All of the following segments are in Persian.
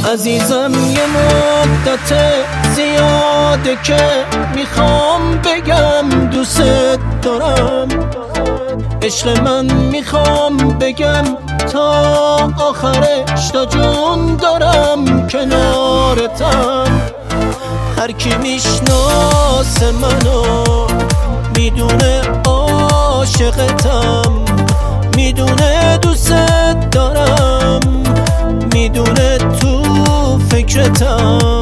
عزیزم یه مدت زیاده که میخوام بگم دوست دارم. عشق من میخوام بگم تا آخرش، تا جون دارم کنارتم. هر کی میشناسه منو میدونه عاشقتم، میدونه دوست دارم، میدونه تو فکرتم.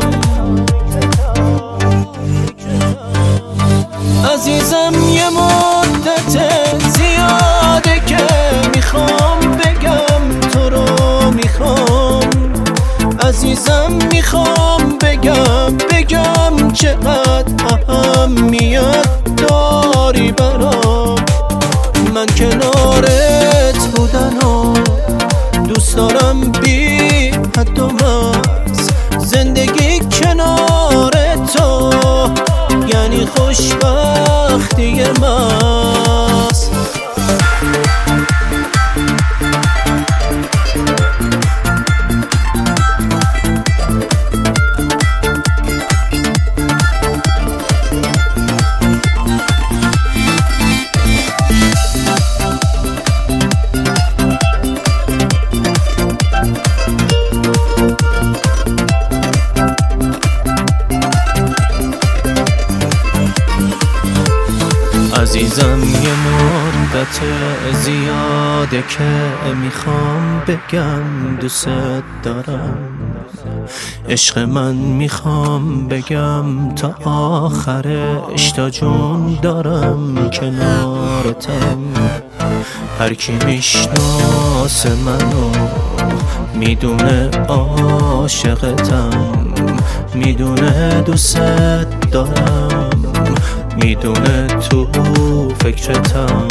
عزیزم یه مدت زیاده که میخوام بگم تو رو میخوام. عزیزم میخوام بگم چقدر اهمیت داری برام. من کنارت بودن و دوست دارم بی حد و مرز. زندگی کنار تو یعنی خوشبختی محض. عزیزم یه مدت زیاده که میخوام بگم دوست دارم. عشق من میخوام بگم تا آخرش، تا جون دارم کنارتم. هر کی میشناسه منو میدونه عاشقتم، میدونه دوست دارم، میدونه تو فکرتم.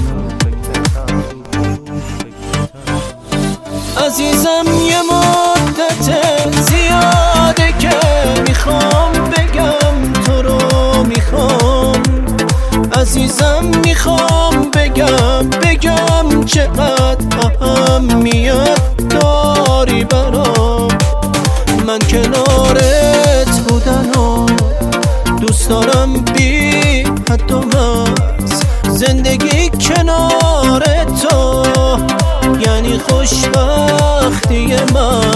عزیزم یه مدت زیاده که میخوام بگم تو رو میخوام. عزیزم میخوام بگم چقدر اهمیت داری برام. من کنارت بودن و دوست دارم بی حد و مرز. زندگی کنار تو یعنی خوشبختی من.